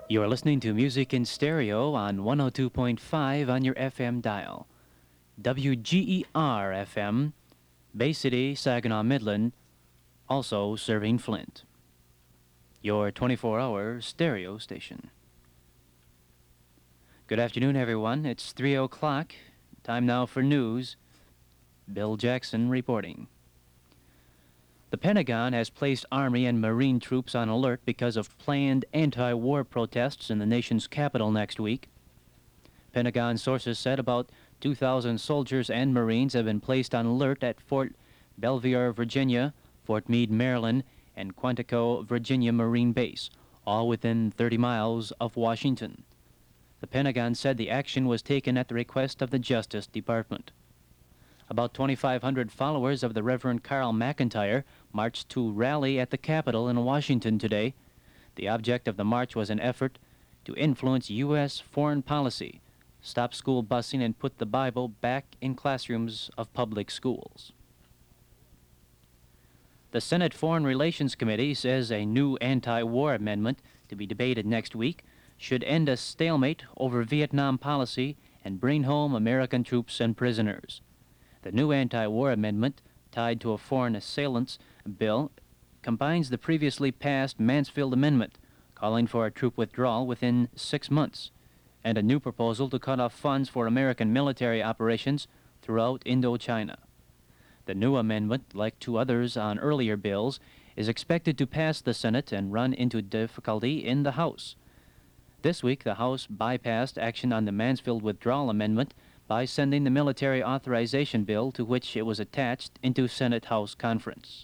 You're listening to music in stereo on 102.5 on your FM dial. WGER FM, Bay City, Saginaw, Midland, also serving Flint. Your 24-hour stereo station. Good afternoon, everyone. It's 3 o'clock. Time now for news. Bill Jackson reporting. The Pentagon has placed Army and Marine troops on alert because of planned anti-war protests in the nation's capital next week. Pentagon sources said about 2,000 soldiers and Marines have been placed on alert at Fort Belvoir, Virginia, Fort Meade, Maryland, and Quantico, Virginia Marine Base, all within 30 miles of Washington. The Pentagon said the action was taken at the request of the Justice Department. About 2,500 followers of the Reverend Carl McIntyre marched to rally at the Capitol in Washington today. The object of the march was an effort to influence U.S. foreign policy, stop school busing, and put the Bible back in classrooms of public schools. The Senate Foreign Relations Committee says a new anti-war amendment to be debated next week should end a stalemate over Vietnam policy and bring home American troops and prisoners. The new anti-war amendment, tied to a foreign assailants bill, combines the previously passed Mansfield Amendment, calling for a troop withdrawal within 6 months, and a new proposal to cut off funds for American military operations throughout Indochina. The new amendment, like two others on earlier bills, is expected to pass the Senate and run into difficulty in the House. This week, the House bypassed action on the Mansfield Withdrawal Amendment by sending the military authorization bill to which it was attached into Senate-House conference.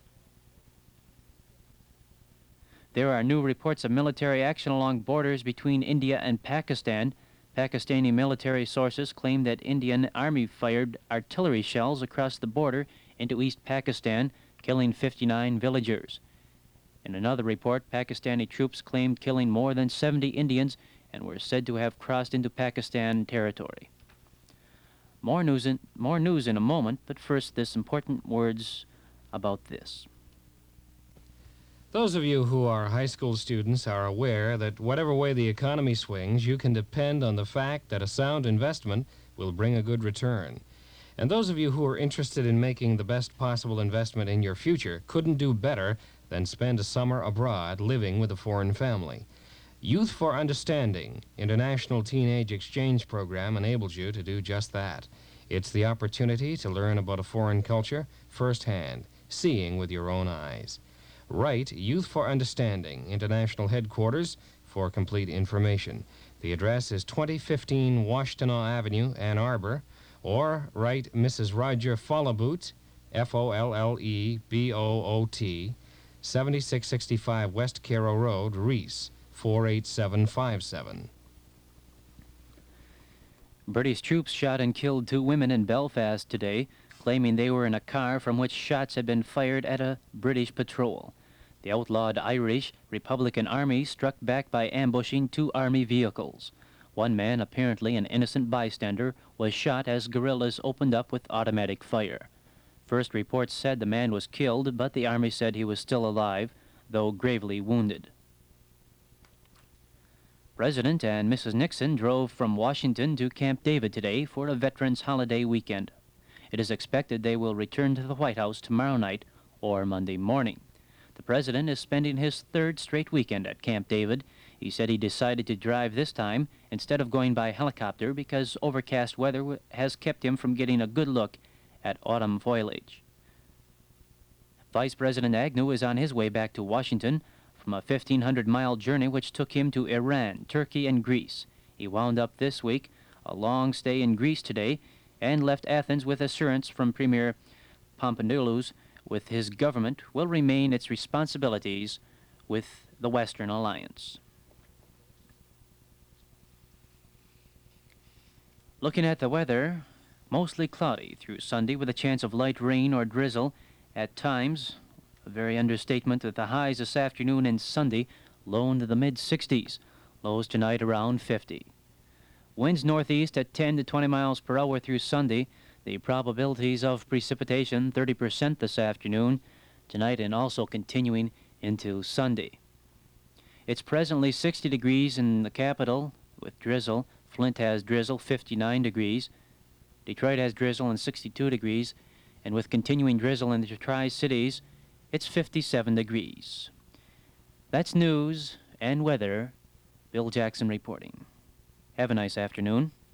There are new reports of military action along borders between India and Pakistan. Pakistani military sources claim that Indian Army fired artillery shells across the border into East Pakistan, killing 59 villagers. In another report, Pakistani troops claimed killing more than 70 Indians and were said to have crossed into Pakistan territory. More news in a moment, but first this important words about this. Those of you who are high school students are aware that whatever way the economy swings, you can depend on the fact that a sound investment will bring a good return. And those of you who are interested in making the best possible investment in your future couldn't do better than spend a summer abroad living with a foreign family. Youth for Understanding International Teenage Exchange Program enables you to do just that. It's the opportunity to learn about a foreign culture firsthand, seeing with your own eyes. Write Youth for Understanding International Headquarters for complete information. The address is 2015 Washtenaw Avenue, Ann Arbor, or write Mrs. Roger Folleboot, Folleboot, 7665 West Carrow Road, Reese, 48757. British troops shot and killed 2 women in Belfast today, claiming they were in a car from which shots had been fired at a British patrol. The outlawed Irish Republican Army struck back by ambushing 2 Army vehicles. One man, apparently an innocent bystander, was shot as guerrillas opened up with automatic fire. First reports said the man was killed, but the Army said he was still alive, though gravely wounded. President and Mrs. Nixon drove from Washington to Camp David today for a Veterans Holiday weekend. It is expected they will return to the White House tomorrow night or Monday morning. The president is spending his 3rd straight weekend at Camp David. He said he decided to drive this time instead of going by helicopter because overcast weather has kept him from getting a good look at autumn foliage. Vice President Agnew is on his way back to Washington from a 1,500-mile journey which took him to Iran, Turkey, and Greece. He wound up this week a long stay in Greece today and left Athens with assurance from Premier Papadopoulos with his government will remain its responsibilities with the Western Alliance. Looking at the weather, mostly cloudy through Sunday with a chance of light rain or drizzle at times. A very understatement that the highs this afternoon and Sunday low into the mid-60s, lows tonight around 50. Winds northeast at 10 to 20 miles per hour through Sunday. The probabilities of precipitation 30% this afternoon, tonight, and also continuing into Sunday. It's presently 60 degrees in the capital with drizzle. Flint has drizzle, 59 degrees. Detroit has drizzle and 62 degrees. And with continuing drizzle in the Tri-Cities, it's 57 degrees. That's news and weather. Bill Jackson reporting. Have a nice afternoon.